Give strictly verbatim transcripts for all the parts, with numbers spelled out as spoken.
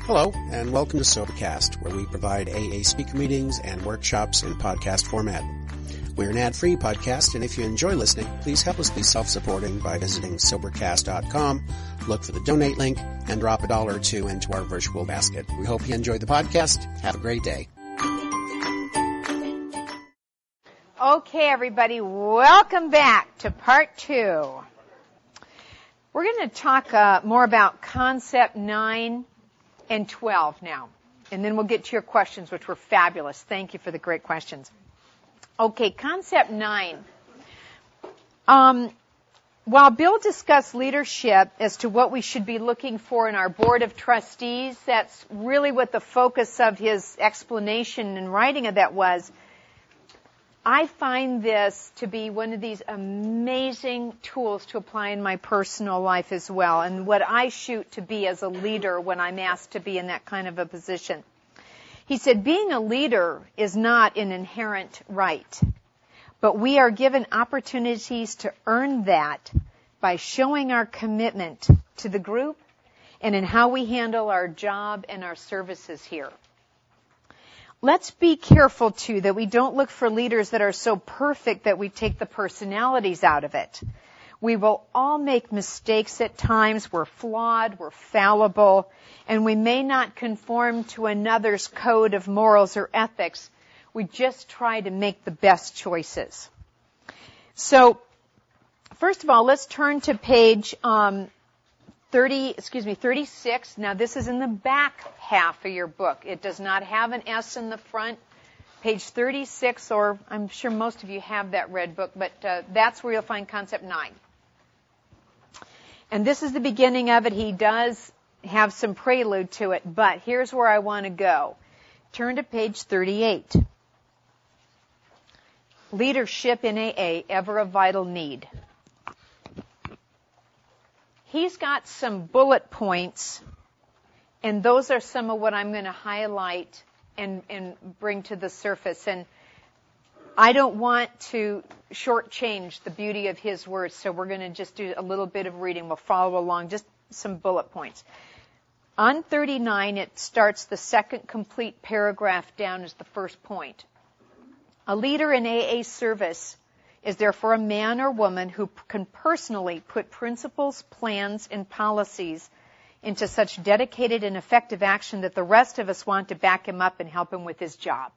Hello, and welcome to Sobercast, where we provide A A speaker meetings and workshops in podcast format. We're an ad-free podcast, and if you enjoy listening, please help us be self-supporting by visiting Sobercast dot com, look for the donate link, and drop a dollar or two into our virtual basket. We hope you enjoy the podcast. Have a great day. Okay, everybody, welcome back to part two. We're going to talk uh, more about concept nine and twelve now, and then we'll get to your questions, which were fabulous. Thank you for the great questions. Okay, concept nine. Um, while Bill discussed leadership as to what we should be looking for in our board of trustees, that's really what the focus of his explanation and writing of that was. I find this to be one of these amazing tools to apply in my personal life as well, and what I shoot to be as a leader when I'm asked to be in that kind of a position. He said, being a leader is not an inherent right, but we are given opportunities to earn that by showing our commitment to the group and in how we handle our job and our services here. Let's be careful, too, that we don't look for leaders that are so perfect that we take the personalities out of it. We will all make mistakes at times. We're flawed, we're fallible, and we may not conform to another's code of morals or ethics. We just try to make the best choices. So, first of all, let's turn to page um, thirty, excuse me, thirty-six. Now, this is in the back half of your book. It does not have an S in the front. Page thirty-six, or I'm sure most of you have that red book, but uh, that's where you'll find concept nine. And this is the beginning of it. He does have some prelude to it, but here's where I want to go. Turn to page thirty-eight. Leadership in A A, ever a vital need. He's got some bullet points, and those are some of what I'm going to highlight and, and bring to the surface. And I don't want to shortchange the beauty of his words, so we're going to just do a little bit of reading. We'll follow along, just some bullet points. On thirty-nine, it starts the second complete paragraph down as the first point. A leader in A A service is therefore a man or woman who can personally put principles, plans, and policies into such dedicated and effective action that the rest of us want to back him up and help him with his job.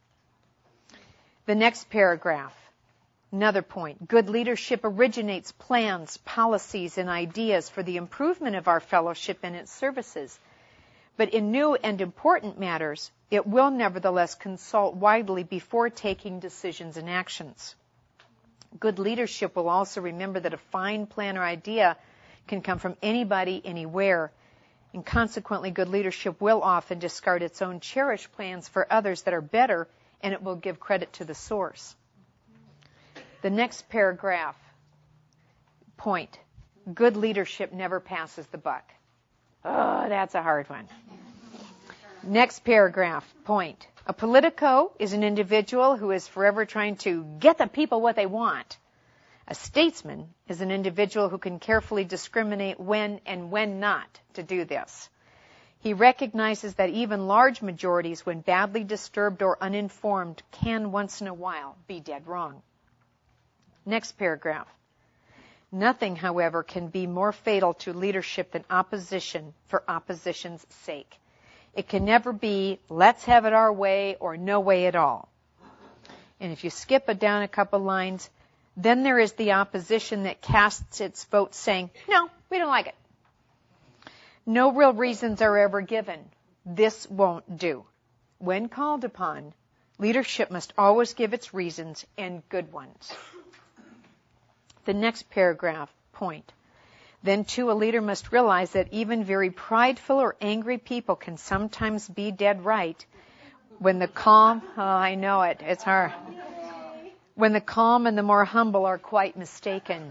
The next paragraph, another point. Good leadership originates plans, policies, and ideas for the improvement of our fellowship and its services. But in new and important matters, it will nevertheless consult widely before taking decisions and actions. Good leadership will also remember that a fine plan or idea can come from anybody, anywhere, and consequently good leadership will often discard its own cherished plans for others that are better, and it will give credit to the source. The next paragraph, point. Good leadership never passes the buck. Oh, that's a hard one. Next paragraph, point. A politico is an individual who is forever trying to get the people what they want. A statesman is an individual who can carefully discriminate when and when not to do this. He recognizes that even large majorities, when badly disturbed or uninformed, can once in a while be dead wrong. Next paragraph. Nothing, however, can be more fatal to leadership than opposition for opposition's sake. It can never be, let's have it our way or no way at all. And if you skip it down a couple lines, then there is the opposition that casts its vote saying, no, we don't like it. No real reasons are ever given. This won't do. When called upon, leadership must always give its reasons and good ones. The next paragraph, point. Then, too, a leader must realize that even very prideful or angry people can sometimes be dead right when the calm, oh, I know it, it's hard. When the calm and the more humble are quite mistaken.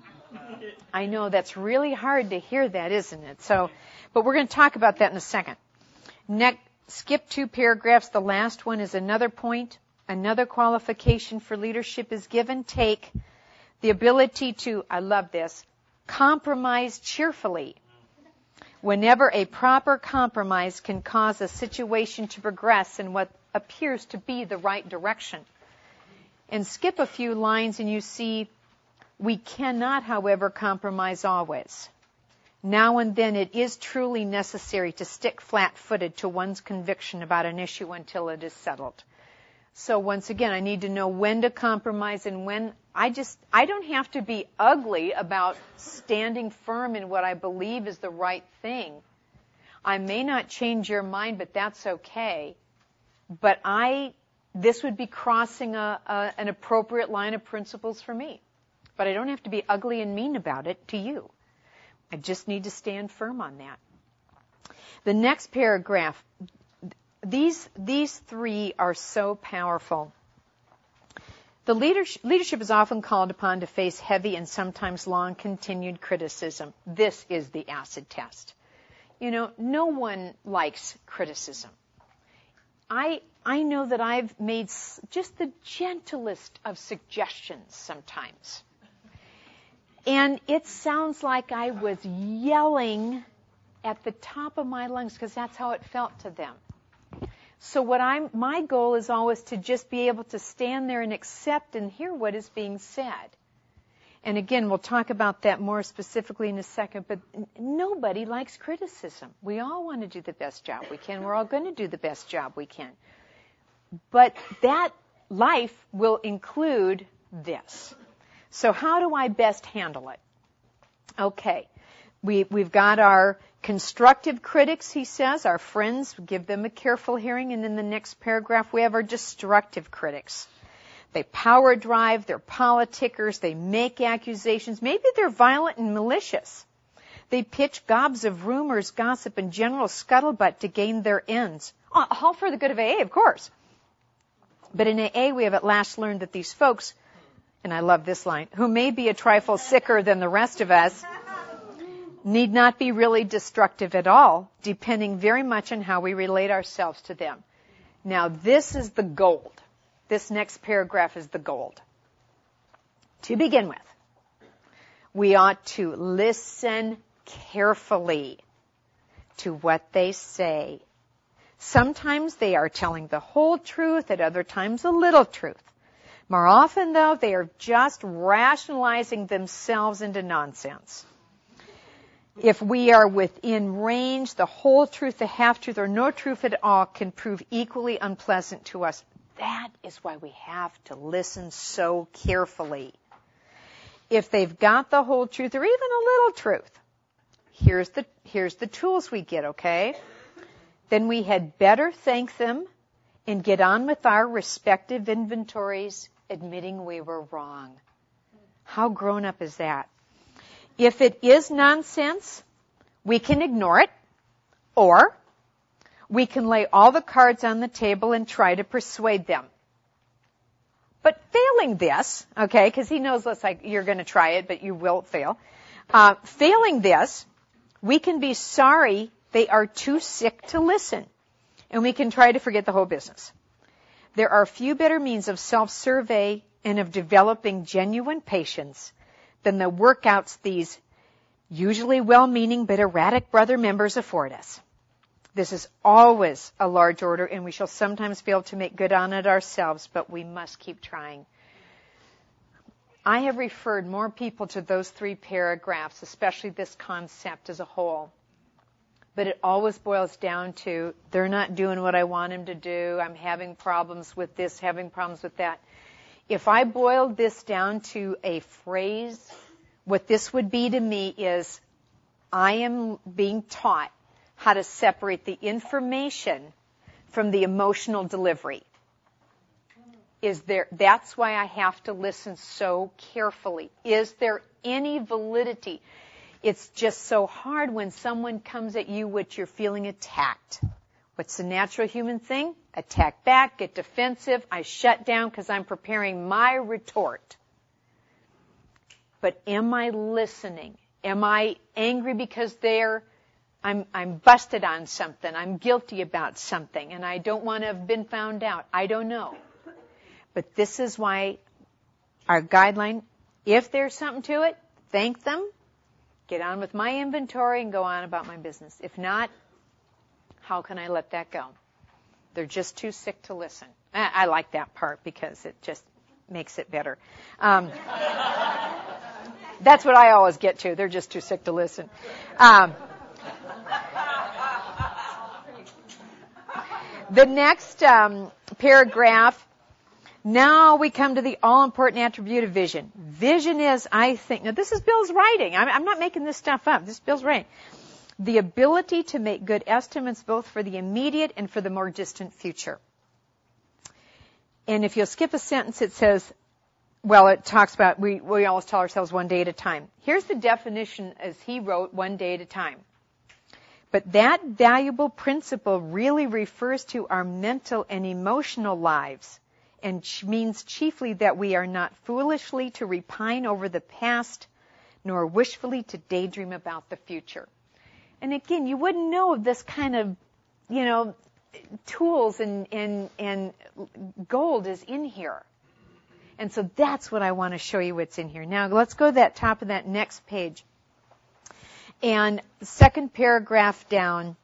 I know that's really hard to hear that, isn't it? So, but we're going to talk about that in a second. Next, skip two paragraphs. The last one is another point. Another qualification for leadership is give and take. The ability to, I love this, compromise cheerfully whenever a proper compromise can cause a situation to progress in what appears to be the right direction. And skip a few lines and you see, we cannot, however, compromise always. Now and then it is truly necessary to stick flat-footed to one's conviction about an issue until it is settled. So once again, I need to know when to compromise and when. I just, I don't have to be ugly about standing firm in what I believe is the right thing. I may not change your mind, but that's okay. But I, this would be crossing a, a, an appropriate line of principles for me. But I don't have to be ugly and mean about it to you. I just need to stand firm on that. The next paragraph, these, these three are so powerful. The leadership, leadership is often called upon to face heavy and sometimes long continued criticism. This is the acid test. You know, no one likes criticism. I, I know that I've made just the gentlest of suggestions sometimes. And it sounds like I was yelling at the top of my lungs because that's how it felt to them. So what I'm, my goal is always to just be able to stand there and accept and hear what is being said. And again, we'll talk about that more specifically in a second, but nobody likes criticism. We all want to do the best job we can. We're all going to do the best job we can. But that life will include this. So how do I best handle it? Okay. We, we've got our constructive critics, he says, our friends, give them a careful hearing. And in the next paragraph, we have our destructive critics. They power drive, they're politickers, they make accusations. Maybe they're violent and malicious. They pitch gobs of rumors, gossip, and general scuttlebutt to gain their ends. All for the good of A A, of course. But in A A, we have at last learned that these folks, and I love this line, who may be a trifle sicker than the rest of us, need not be really destructive at all, depending very much on how we relate ourselves to them. Now, this is the gold. This next paragraph is the gold. To begin with, we ought to listen carefully to what they say. Sometimes they are telling the whole truth, at other times a little truth. More often, though, they are just rationalizing themselves into nonsense. If we are within range, the whole truth, the half-truth, or no truth at all can prove equally unpleasant to us. That is why we have to listen so carefully. If they've got the whole truth, or even a little truth, here's the, here's the tools we get, okay? Then we had better thank them and get on with our respective inventories, admitting we were wrong. How grown up is that? If it is nonsense, we can ignore it, or we can lay all the cards on the table and try to persuade them. But failing this, okay, because he knows less like you're going to try it, but you will fail. Uh, failing this, we can be sorry they are too sick to listen, and we can try to forget the whole business. There are few better means of self-survey and of developing genuine patience than the workouts these usually well-meaning but erratic brother members afford us. This is always a large order, and we shall sometimes fail to make good on it ourselves, but we must keep trying. I have referred more people to those three paragraphs, especially this concept as a whole. But it always boils down to, they're not doing what I want them to do. I'm having problems with this, having problems with that. If I boiled this down to a phrase, what this would be to me is, I am being taught how to separate the information from the emotional delivery. Is there, that's why I have to listen so carefully. Is there any validity? It's just so hard when someone comes at you with you're feeling attacked. What's the natural human thing? Attack back, get defensive. I shut down because I'm preparing my retort. But am I listening? Am I angry because they're, I'm, I'm busted on something, I'm guilty about something, and I don't want to have been found out? I don't know. But this is why our guideline, if there's something to it, thank them get on with my inventory and go on about my business. If not, how can I let that go? They're just too sick to listen. I, I like that part because it just makes it better. Um, that's what I always get to. They're just too sick to listen. Um, the next um, paragraph, now we come to the all-important attribute of vision. Vision is, I think, now this is Bill's writing. I'm, I'm not making this stuff up. This is Bill's writing. The ability to make good estimates both for the immediate and for the more distant future. And if you'll skip a sentence, it says, well, it talks about, we, we always tell ourselves one day at a time. Here's the definition as he wrote, one day at a time. But that valuable principle really refers to our mental and emotional lives, and means chiefly that we are not foolishly to repine over the past, nor wishfully to daydream about the future. And again, you wouldn't know of this kind of, you know, tools and, and, and gold is in here. And so that's what I want to show you what's in here. Now, let's go to that top of that next page. And the second paragraph down,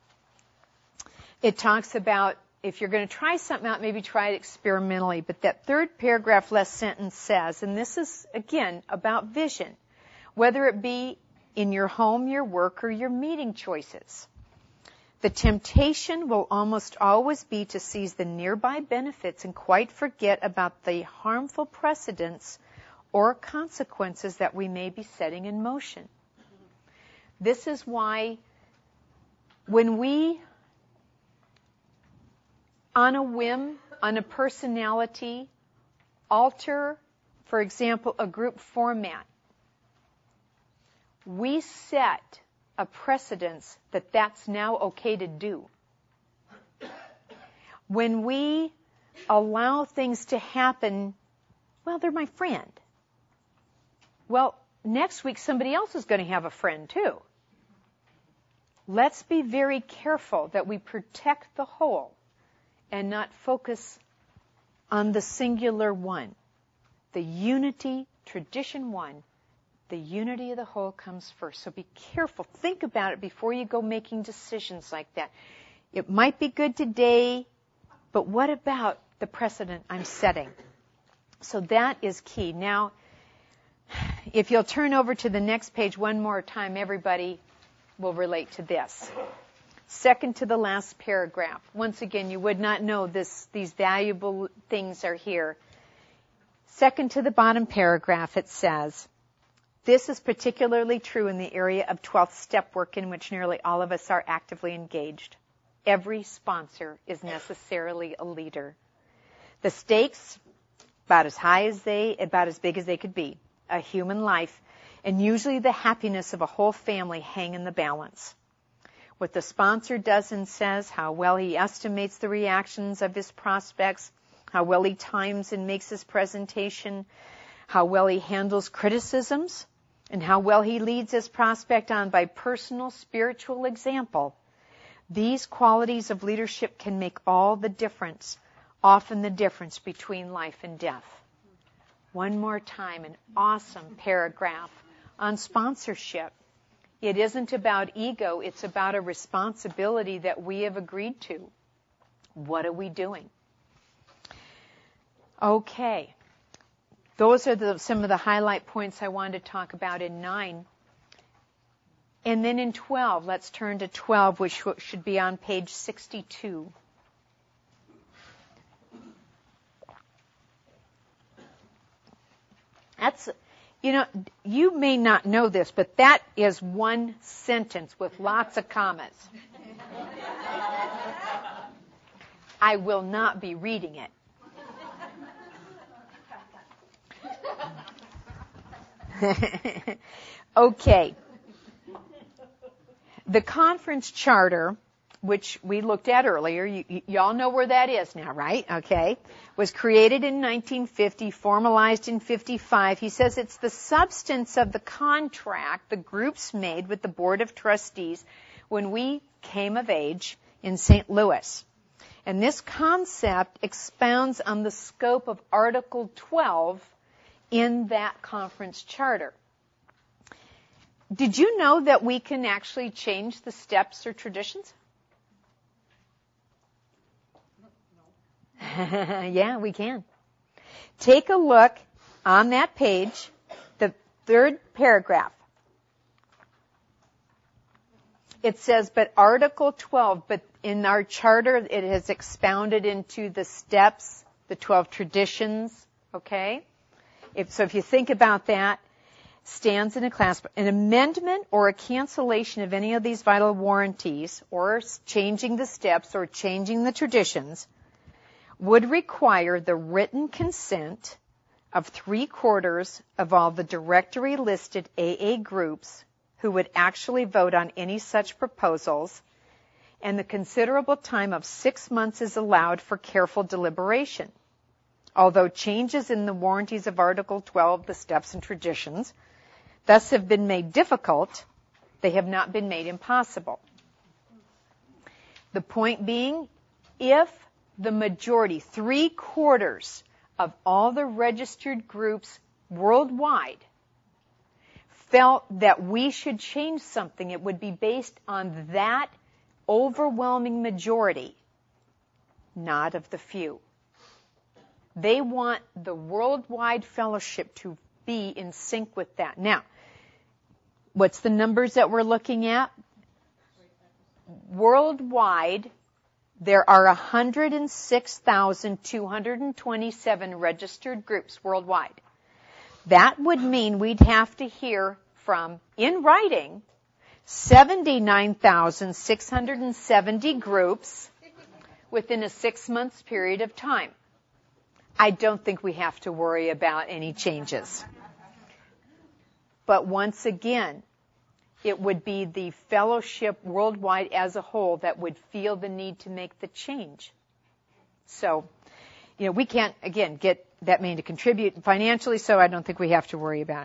it talks about if you're going to try something out, maybe try it experimentally. But that third paragraph, last sentence says, and this is, again, about vision, whether it be in your home, your work, or your meeting choices. The temptation will almost always be to seize the nearby benefits and quite forget about the harmful precedents or consequences that we may be setting in motion. This is why when we, on a whim, on a personality, alter, for example, a group format, we set a precedence that that's now okay to do. When we allow things to happen, well, they're my friend. Well, next week somebody else is going to have a friend too. Let's be very careful that we protect the whole and not focus on the singular one. The unity, tradition one, the unity of the whole comes first. So be careful. Think about it before you go making decisions like that. It might be good today, but what about the precedent I'm setting? So that is key. Now, if you'll turn over to the next page one more time, everybody will relate to this. Second to the last paragraph. Once again, you would not know this. These valuable things are here. Second to the bottom paragraph, it says, this is particularly true in the area of twelfth step work in which nearly all of us are actively engaged. Every sponsor is necessarily a leader. The stakes, about as high as they, about as big as they could be. A human life, and usually the happiness of a whole family hang in the balance. What the sponsor does and says, how well he estimates the reactions of his prospects, how well he times and makes his presentation, how well he handles criticisms, and how well he leads his prospect on by personal spiritual example. These qualities of leadership can make all the difference, often the difference between life and death. One more time, an awesome paragraph on sponsorship. It isn't about ego, it's about a responsibility that we have agreed to. What are we doing? Okay. Those are the, some of the highlight points I wanted to talk about in nine. And then in twelve, let's turn to twelve, which should be on page sixty-two. That's, you know, you may not know this, but that is one sentence with lots of commas. I will not be reading it. Okay. The conference charter, which we looked at earlier, you, y- y'all know where that is now, right? Okay. Was created in nineteen fifty, formalized in fifty-five. He says it's the substance of the contract the groups made with the Board of Trustees when we came of age in Saint Louis. And this concept expounds on the scope of Article twelve in that conference charter. Did you know that we can actually change the steps or traditions? Yeah, we can. Take a look on that page, the third paragraph. It says, but Article twelve, but in our charter, it has expounded into the steps, the twelve traditions, okay? If, so if you think about that, stands in a class, an amendment or a cancellation of any of these vital warranties, or changing the steps or changing the traditions, would require the written consent of three quarters of all the directory listed A A groups who would actually vote on any such proposals, and the considerable time of six months is allowed for careful deliberation. Although changes in the warranties of Article twelve, the steps and traditions, thus have been made difficult, they have not been made impossible. The point being, if the majority, three quarters of all the registered groups worldwide felt that we should change something, it would be based on that overwhelming majority, not of the few. They want the worldwide fellowship to be in sync with that. Now, what's the numbers that we're looking at? Worldwide, there are one hundred six thousand two hundred twenty-seven registered groups worldwide. That would mean we'd have to hear from, in writing, seventy-nine thousand six hundred seventy groups within a six-month period of time. I don't think we have to worry about any changes. But once again, it would be the fellowship worldwide as a whole that would feel the need to make the change. So, you know, we can't, again, get that many to contribute financially, so I don't think we have to worry about it.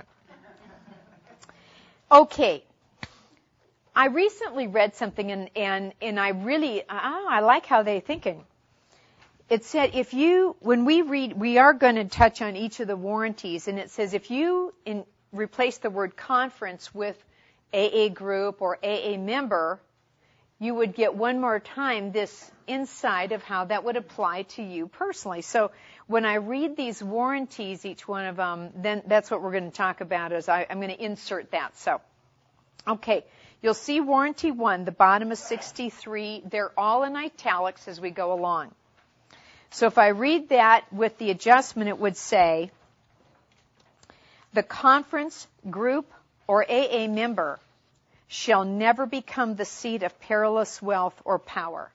Okay. I recently read something, and, and, and I really, oh, I like how they're thinking. It said if you, when we read, we are going to touch on each of the warranties, and it says if you in, replace the word conference with A A group or A A member, you would get one more time this insight of how that would apply to you personally. So when I read these warranties, each one of them, then that's what we're going to talk about is I, I'm going to insert that. So, okay, you'll see warranty one, the bottom of sixty-three. They're all in italics as we go along. So if I read that with the adjustment, it would say, the conference, group, or A A member shall never become the seat of perilous wealth or power.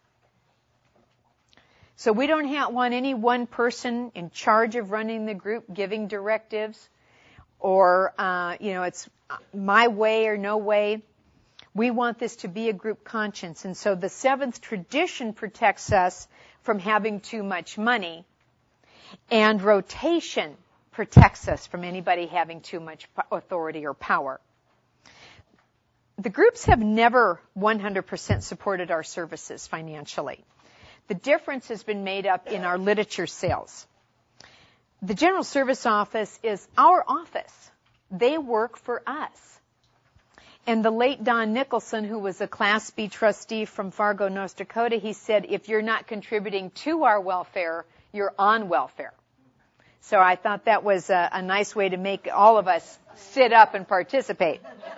So we don't have, want any one person in charge of running the group giving directives or, uh, you know, it's my way or no way. We want this to be a group conscience. And so the seventh tradition protects us from having too much money, and rotation protects us from anybody having too much authority or power. The groups have never one hundred percent supported our services financially. The difference has been made up in our literature sales. The General Service Office is our office. They work for us. And the late Don Nicholson, who was a Class B trustee from Fargo, North Dakota, he said, if you're not contributing to our welfare, you're on welfare. So I thought that was a, a nice way to make all of us sit up and participate.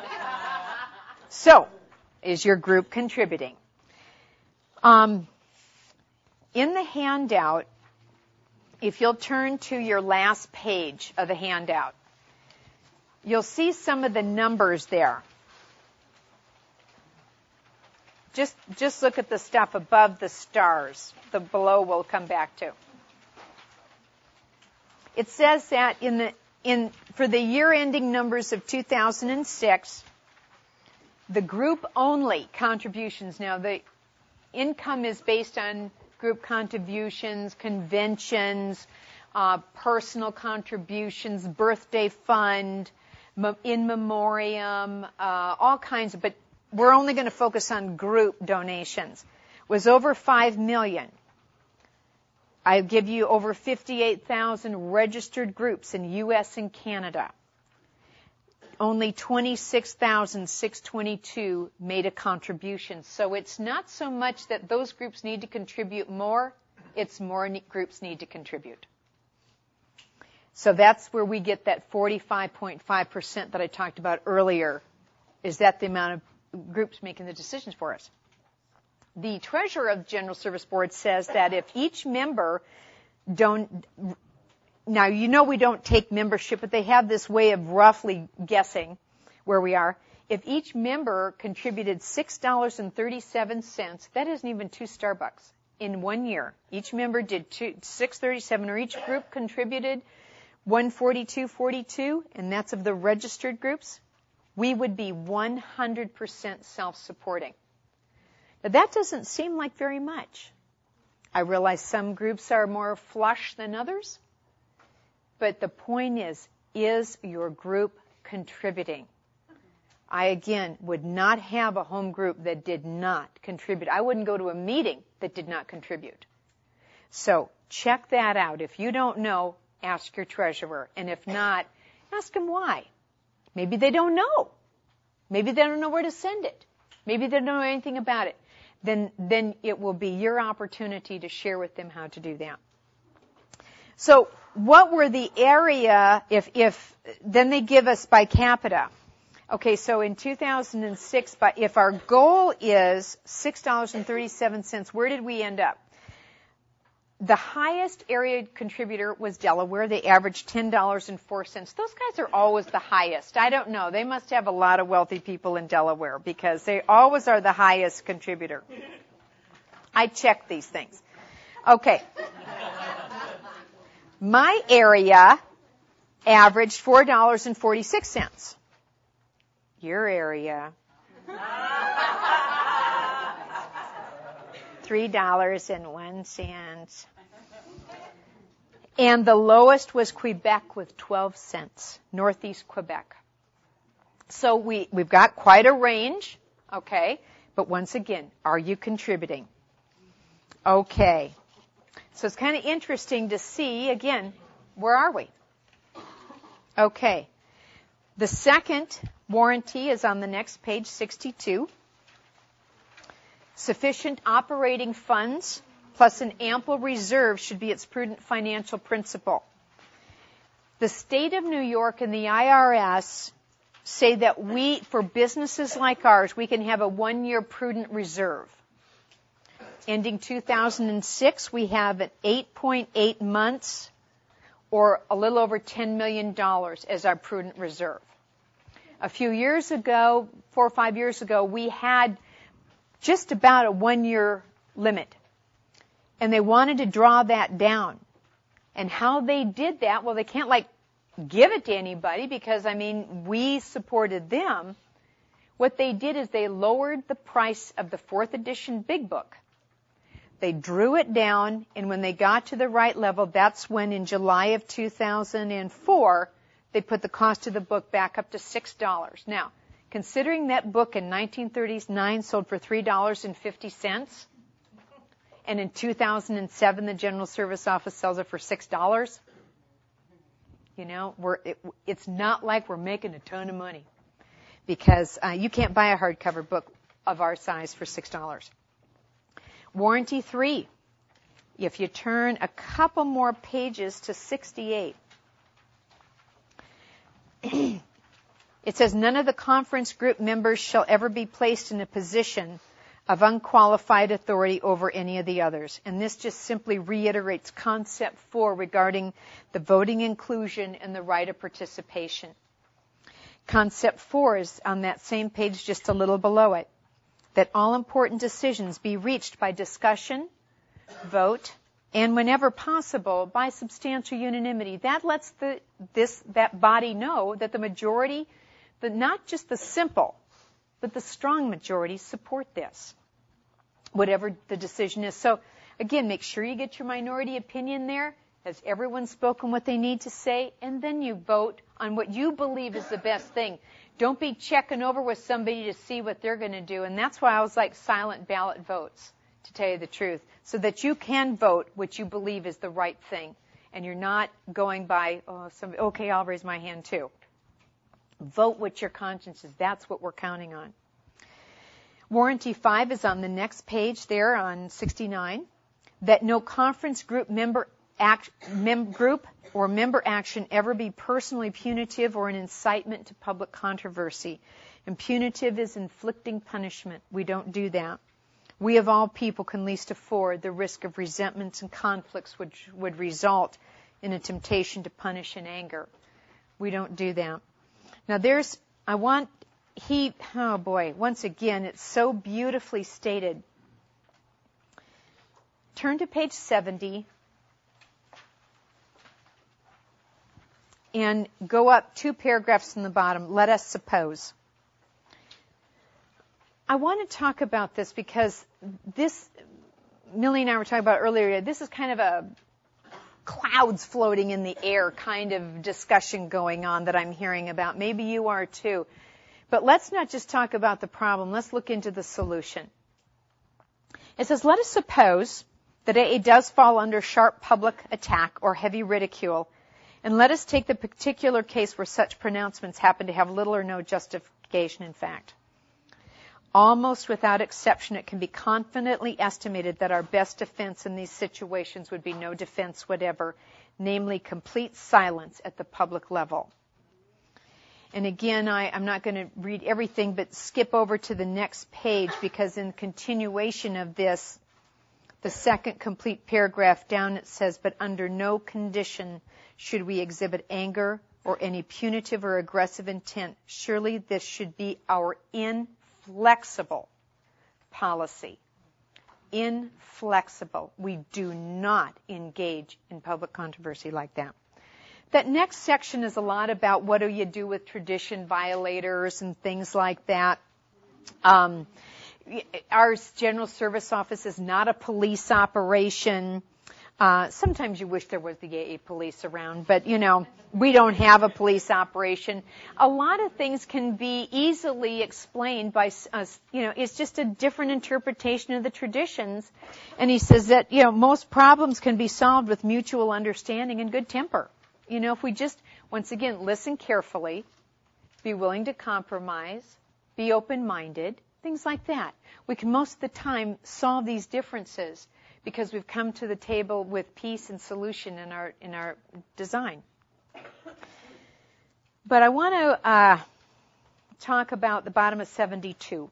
So, is your group contributing? Um, in the handout, if you'll turn to your last page of the handout, you'll see some of the numbers there. Just, just look at the stuff above the stars. The below we'll come back to. It says that in the, in, for the year-ending numbers of two thousand six, the group-only contributions, now the income is based on group contributions, conventions, uh, personal contributions, birthday fund, in memoriam, uh, all kinds of, but we're only going to focus on group donations, was over five million. I give you over fifty-eight thousand registered groups in U S and Canada. only twenty-six thousand six hundred twenty-two made a contribution. So it's not so much that those groups need to contribute more, it's more groups need to contribute. So that's where we get that forty-five point five percent that I talked about earlier. Is that the amount of groups making the decisions for us? The treasurer of the General Service Board says that if each member don't, now you know we don't take membership, but they have this way of roughly guessing where we are. If each member contributed six dollars and thirty-seven cents, that isn't even two Starbucks in one year. Each member did two, six thirty-seven, or each group contributed one forty-two forty-two, and that's of the registered groups. We would be one hundred percent self-supporting. Now, that doesn't seem like very much. I realize some groups are more flush than others, but the point is, is your group contributing? I, again, would not have a home group that did not contribute. I wouldn't go to a meeting that did not contribute. So check that out. If you don't know, ask your treasurer. And if not, ask them why. Maybe they don't know. Maybe they don't know where to send it. Maybe they don't know anything about it. Then, then it will be your opportunity to share with them how to do that. So what were the area, if, if, then they give us by capita. Okay, so in two thousand six, but if our goal is six dollars and thirty-seven cents, where did we end up? The highest area contributor was Delaware. They averaged ten dollars and four cents. Those guys are always the highest. I don't know. They must have a lot of wealthy people in Delaware because they always are the highest contributor. I check these things. Okay. My area averaged four dollars and forty-six cents. Your area, three dollars and one cent. And the lowest was Quebec with twelve cents, Northeast Quebec. So we, we've got quite a range, okay? But once again, are you contributing? Okay. So it's kind of interesting to see, again, where are we? Okay. The second warranty is on the next page, sixty-two. Sufficient operating funds plus an ample reserve should be its prudent financial principle. The state of New York and the I R S say that we, for businesses like ours, we can have a one-year prudent reserve. Ending two thousand six, we have an eight point eight months or a little over ten million dollars as our prudent reserve. A few years ago, four or five years ago, we had just about a one-year limit. And they wanted to draw that down. And how they did that, well, they can't, like, give it to anybody because, I mean, we supported them. What they did is they lowered the price of the fourth edition Big Book. They drew it down, and when they got to the right level, that's when in July of two thousand four, they put the cost of the book back up to six dollars. Now, considering that book in nineteen thirty-nine sold for three dollars and fifty cents, and in two thousand seven the General Service Office sells it for six dollars, you know, we're, it, it's not like we're making a ton of money because uh, you can't buy a hardcover book of our size for six dollars. Warranty three, if you turn a couple more pages to sixty-eight, it says, none of the conference group members shall ever be placed in a position of unqualified authority over any of the others. And this just simply reiterates concept four regarding the voting inclusion and the right of participation. Concept four is on that same page just a little below it, that all important decisions be reached by discussion, vote, and whenever possible, by substantial unanimity. That lets the, this, that body know that the majority, but not just the simple, but the strong majority support this, whatever the decision is. So, again, make sure you get your minority opinion there. Has everyone spoken what they need to say? And then you vote on what you believe is the best thing. Don't be checking over with somebody to see what they're going to do. And that's why I was like silent ballot votes, to tell you the truth, so that you can vote what you believe is the right thing. And you're not going by, oh, somebody, okay, I'll raise my hand too. Vote what your conscience is. That's what we're counting on. Warranty five is on the next page there on sixty-nine. That no conference group member act, mem, group or member action ever be personally punitive or an incitement to public controversy. And punitive is inflicting punishment. We don't do that. We of all people can least afford the risk of resentments and conflicts which would result in a temptation to punish in anger. We don't do that. Now there's, I want, he, oh boy, once again, it's so beautifully stated. Turn to page seventy and go up two paragraphs from the bottom. Let us suppose. I want to talk about this because this, Millie and I were talking about earlier, this is kind of a clouds floating in the air kind of discussion going on that I'm hearing about. Maybe you are too. But let's not just talk about the problem. Let's look into the solution. It says, let us suppose that A A does fall under sharp public attack or heavy ridicule, and let us take the particular case where such pronouncements happen to have little or no justification in fact. Almost without exception, it can be confidently estimated that our best defense in these situations would be no defense whatever, namely complete silence at the public level. And again, I, I'm not going to read everything, but skip over to the next page because in continuation of this, the second complete paragraph down, it says, but under no condition should we exhibit anger or any punitive or aggressive intent. Surely this should be our inflexible policy. Inflexible. We do not engage in public controversy like that. That next section is a lot about what do you do with tradition violators and things like that. Um, our General Service Office is not a police operation. Uh, sometimes you wish there was the A A police around, but, you know, we don't have a police operation. A lot of things can be easily explained by us. You know, it's just a different interpretation of the traditions. And he says that, you know, most problems can be solved with mutual understanding and good temper. You know, if we just, once again, listen carefully, be willing to compromise, be open-minded, things like that. We can most of the time solve these differences because we've come to the table with peace and solution in our in our design. But I want to uh, talk about the bottom of seventy-two.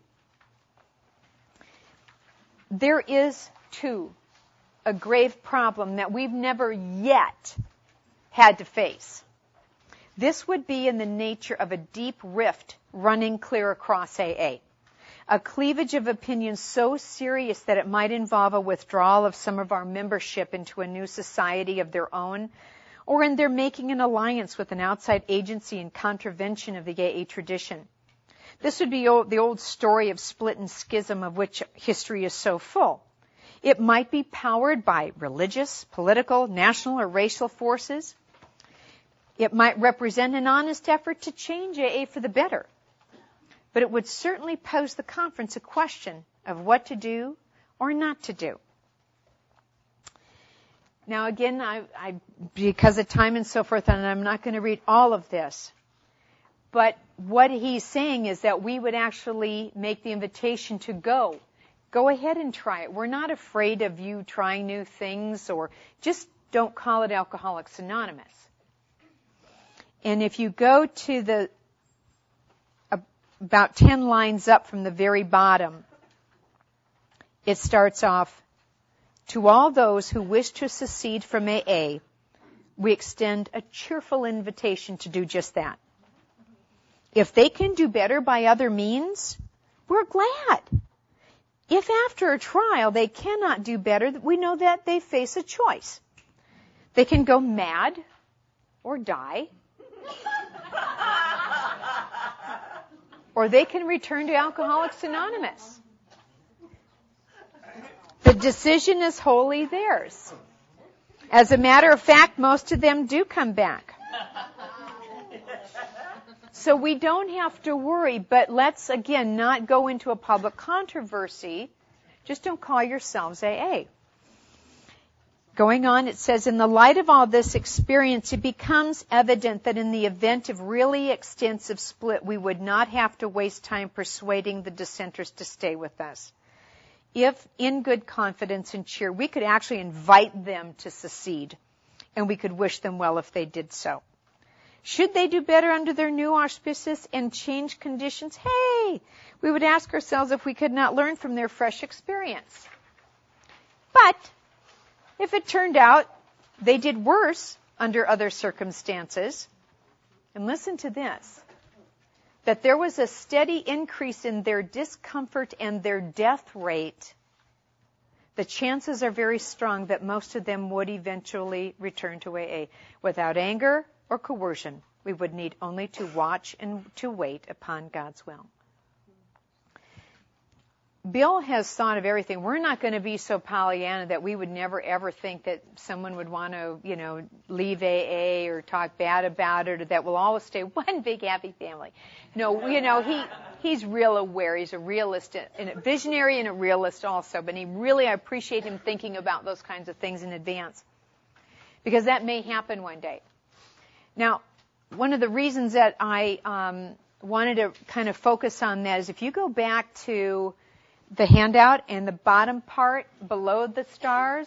There is, too, a grave problem that we've never yet had to face. This would be in the nature of a deep rift running clear across A A. A cleavage of opinions so serious that it might involve a withdrawal of some of our membership into a new society of their own, or in their making an alliance with an outside agency in contravention of the A A tradition. This would be old, the old story of split and schism of which history is so full. It might be powered by religious, political, national, or racial forces. It might represent an honest effort to change A A for the better. But it would certainly pose the conference a question of what to do or not to do. Now again, I, I, because of time and so forth, and I'm not going to read all of this, but what he's saying is that we would actually make the invitation to go. Go ahead and try it. We're not afraid of you trying new things, or just don't call it Alcoholics Anonymous. And if you go to the about ten lines up from the very bottom, it starts off, to all those who wish to secede from A A, we extend a cheerful invitation to do just that. If they can do better by other means, we're glad. If after a trial they cannot do better, we know that they face a choice. They can go mad or die, or they can return to Alcoholics Anonymous. The decision is wholly theirs. As a matter of fact, most of them do come back. So we don't have to worry, but let's, again, not go into a public controversy. Just don't call yourselves A A. Going on, it says, in the light of all this experience, it becomes evident that in the event of really extensive split, we would not have to waste time persuading the dissenters to stay with us. If, in good confidence and cheer, we could actually invite them to secede, and we could wish them well if they did so. Should they do better under their new auspices and change conditions? Hey, we would ask ourselves if we could not learn from their fresh experience. But if it turned out they did worse under other circumstances, and listen to this, that there was a steady increase in their discomfort and their death rate, the chances are very strong that most of them would eventually return to A A. Without anger or coercion, we would need only to watch and to wait upon God's will. Bill has thought of everything. We're not going to be so Pollyanna that we would never ever think that someone would want to, you know, leave A A or talk bad about it, or that we'll always stay one big happy family. No, you know, he he's real aware. He's a realist, and a visionary and a realist also. But he really, I appreciate him thinking about those kinds of things in advance, because that may happen one day. Now, one of the reasons that I um, wanted to kind of focus on that is if you go back to the handout and the bottom part below the stars,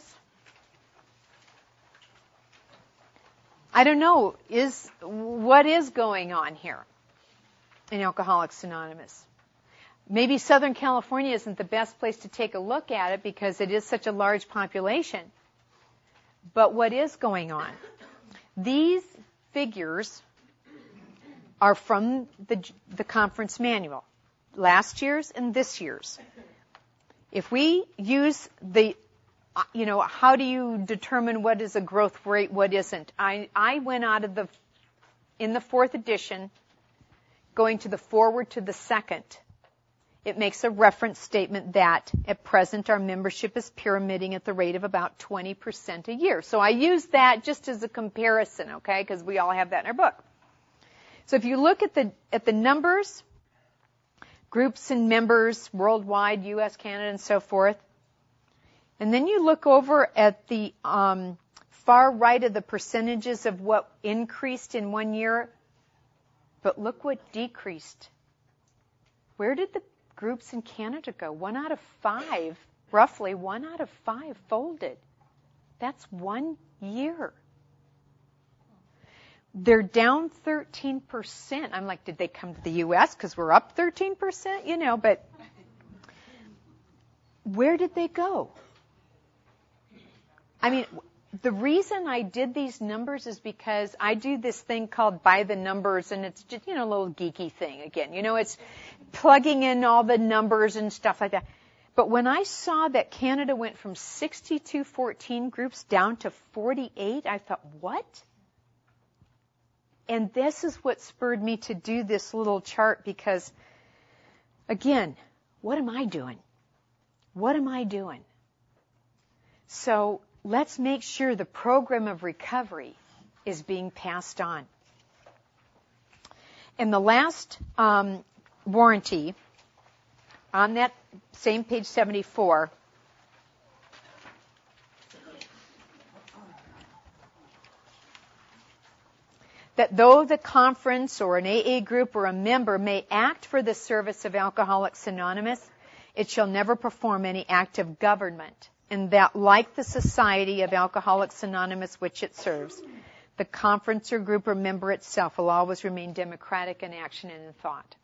I don't know, is what is going on here in Alcoholics Anonymous? Maybe Southern California isn't the best place to take a look at it because it is such a large population. But what is going on? These figures are from the, the conference manual, last year's and this year's. If we use the, you know, how do you determine what is a growth rate, what isn't? I, I went out of the, in the fourth edition, going to the forward to the second. It makes a reference statement that at present our membership is pyramiding at the rate of about twenty percent a year. So I use that just as a comparison, okay, because we all have that in our book. So if you look at the, at the numbers, groups and members worldwide, U S, Canada, and so forth. And then you look over at the um, far right of the percentages of what increased in one year, but look what decreased. Where did the groups in Canada go? One out of five, roughly one out of five folded. That's one year. They're down thirteen percent. I'm like, did they come to the U S because we're up thirteen percent? You know, but where did they go? I mean, the reason I did these numbers is because I do this thing called by the numbers, and it's just, you know, a little geeky thing again. You know, it's plugging in all the numbers and stuff like that. But when I saw that Canada went from sixty-two fourteen groups down to forty-eight, I thought, what? And this is what spurred me to do this little chart because, again, what am I doing? What am I doing? So let's make sure the program of recovery is being passed on. And the last um, warranty on that same page seventy-four, that though the conference or an A A group or a member may act for the service of Alcoholics Anonymous, it shall never perform any act of government, and that like the Society of Alcoholics Anonymous which it serves, the conference or group or member itself will always remain democratic in action and in thought.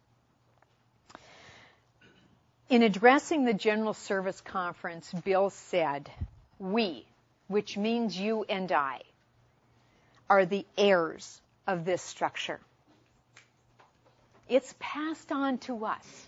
In addressing the General Service Conference, Bill said, we, which means you and I, are the heirs of this structure. It's passed on to us.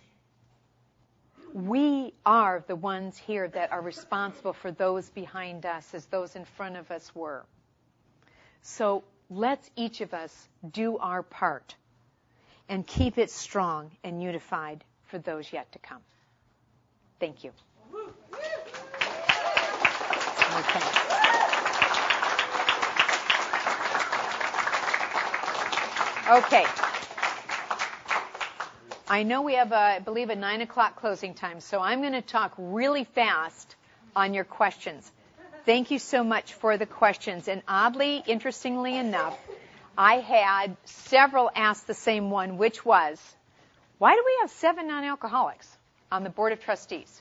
We are the ones here that are responsible for those behind us as those in front of us were. So let's each of us do our part and keep it strong and unified for those yet to come. Thank you. Okay. Okay. I know we have, a, I believe, a nine o'clock closing time, so I'm going to talk really fast on your questions. Thank you so much for the questions. And oddly, interestingly enough, I had several ask the same one, which was, why do we have seven non-alcoholics on the Board of Trustees?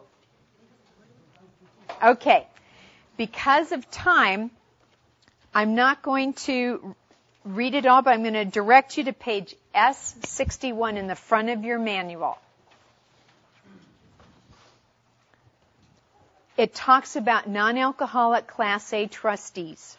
Okay. Because of time, I'm not going to read it all, but I'm going to direct you to page S sixty-one in the front of your manual. It talks about non-alcoholic Class A trustees.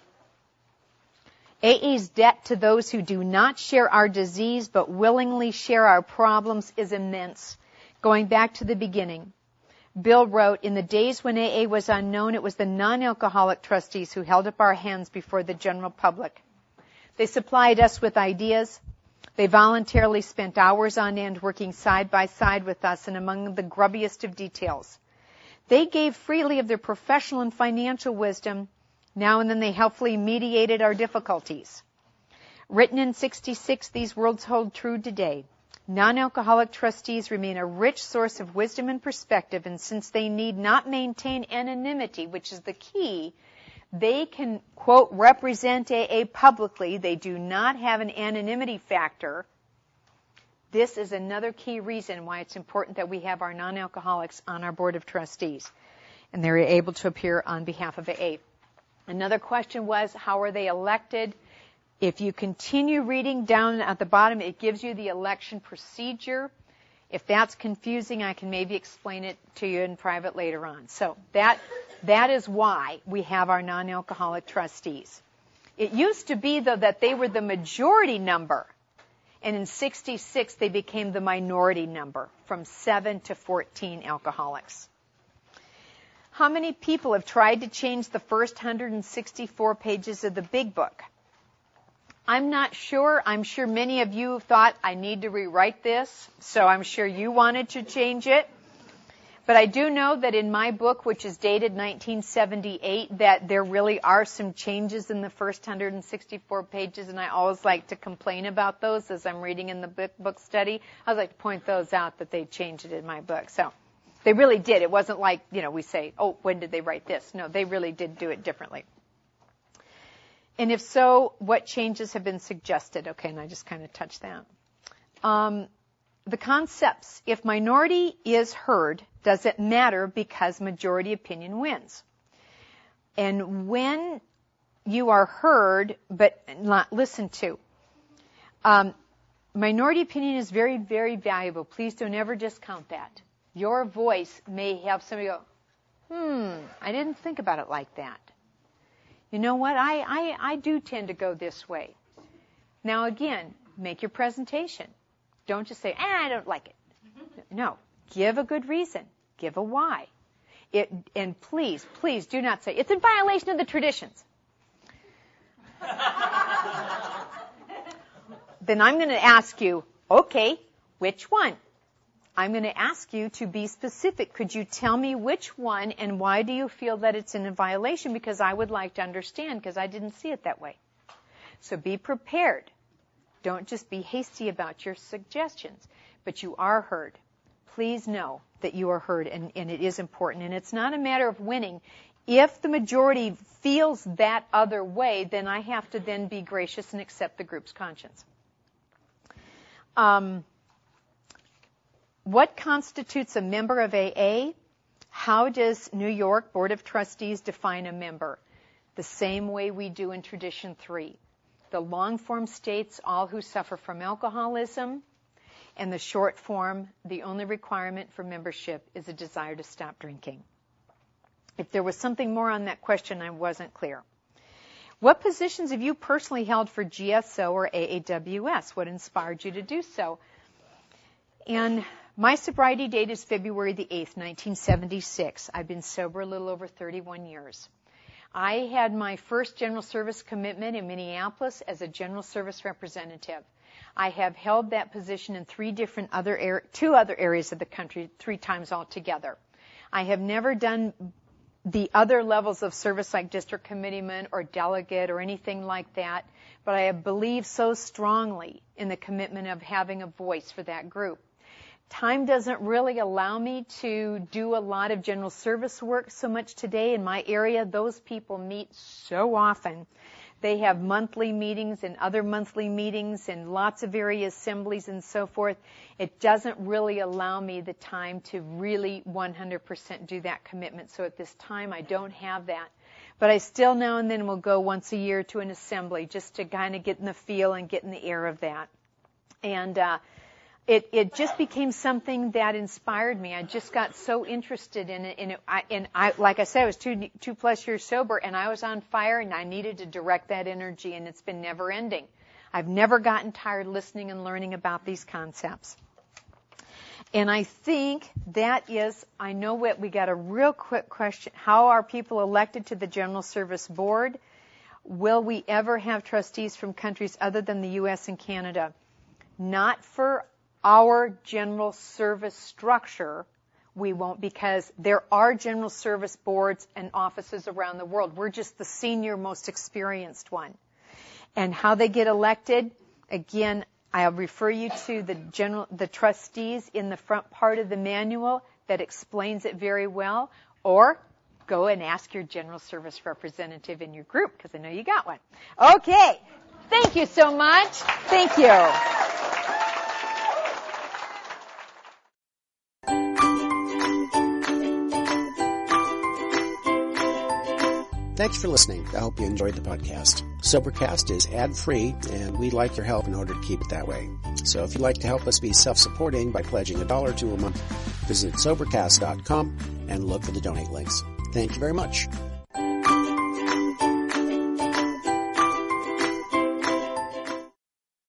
A A's debt to those who do not share our disease but willingly share our problems is immense. Going back to the beginning, Bill wrote, in the days when A A was unknown, it was the non-alcoholic trustees who held up our hands before the general public. They supplied us with ideas. They voluntarily spent hours on end working side by side with us and among the grubbiest of details. They gave freely of their professional and financial wisdom. Now and then they helpfully mediated our difficulties. Written in sixty-six, these words hold true today. Non-alcoholic trustees remain a rich source of wisdom and perspective, and since they need not maintain anonymity, which is the key, they can, quote, represent A A publicly. They do not have an anonymity factor. This is another key reason why it's important that we have our non-alcoholics on our Board of Trustees, and they're able to appear on behalf of A A. Another question was, how are they elected? If you continue reading down at the bottom, it gives you the election procedure. If that's confusing, I can maybe explain it to you in private later on. So that that is why we have our non-alcoholic trustees. It used to be, though, that they were the majority number. And in sixty-six, they became the minority number, from seven to fourteen alcoholics. How many people have tried to change the first one hundred sixty-four pages of the Big Book? I'm not sure. I'm sure many of you thought, I need to rewrite this, so I'm sure you wanted to change it. But I do know that in my book, which is dated nineteen seventy-eight, that there really are some changes in the first one hundred sixty-four pages, and I always like to complain about those as I'm reading in the book, book study. I always like to point those out that they changed it in my book. So they really did. It wasn't like, you know, we say, oh, when did they write this? No, they really did do it differently. And if so, what changes have been suggested? Okay, and I just kind of touched that. Um, the concepts, if minority is heard, does it matter because majority opinion wins? And when you are heard but not listened to, um, minority opinion is very, very valuable. Please don't ever discount that. Your voice may have somebody go, hmm, I didn't think about it like that. You know what? I, I, I do tend to go this way. Now, again, make your presentation. Don't just say, ah, I don't like it. No. Give a good reason. Give a why. It, and please, please do not say, it's in violation of the traditions. Then I'm going to ask you, okay, which one? I'm going to ask you to be specific. Could you tell me which one and why do you feel that it's in a violation? Because I would like to understand, because I didn't see it that way. So be prepared. Don't just be hasty about your suggestions, but you are heard. Please know that you are heard, and, and it is important. And it's not a matter of winning. If the majority feels that other way, then I have to then be gracious and accept the group's conscience. Um, what constitutes a member of A A? How does New York Board of Trustees define a member? The same way we do in Tradition three. The long form states all who suffer from alcoholism, and the short form, the only requirement for membership is a desire to stop drinking. If there was something more on that question, I wasn't clear. What positions have you personally held for G S O or A A W S? What inspired you to do so? And my sobriety date is February the eighth, nineteen seventy-six. I've been sober a little over thirty-one years. I had my first general service commitment in Minneapolis as a general service representative. I have held that position in three different other er- two other areas of the country, three times altogether. I have never done the other levels of service like district committeeman or delegate or anything like that, but I have believed so strongly in the commitment of having a voice for that group. Time doesn't really allow me to do a lot of general service work so much today in my area. Those people meet so often. They have monthly meetings and other monthly meetings and lots of area assemblies and so forth. It doesn't really allow me the time to really one hundred percent do that commitment. So at this time, I don't have that. But I still now and then will go once a year to an assembly just to kind of get in the feel and get in the air of that. And uh, it, it just became something that inspired me. I just got so interested in it. And, it, I, and I, like I said, I was two, two plus years sober, and I was on fire, and I needed to direct that energy, and it's been never ending. I've never gotten tired listening and learning about these concepts. And I think that is, I know what, we got a real quick question. How are people elected to the General Service Board? Will we ever have trustees from countries other than the U S and Canada? Not for our general service structure. We won't, because there are general service boards and offices around the world. We're just the senior, most experienced one. And how they get elected, again, I'll refer you to the general, the trustees in the front part of the manual that explains it very well, or go and ask your general service representative in your group, because I know you got one. Okay. Thank you so much. Thank you. Thanks for listening. I hope you enjoyed the podcast. Sobercast is ad-free, and we'd like your help in order to keep it that way. So if you'd like to help us be self-supporting by pledging a dollar to a month, visit Sobercast dot com and look for the donate links. Thank you very much.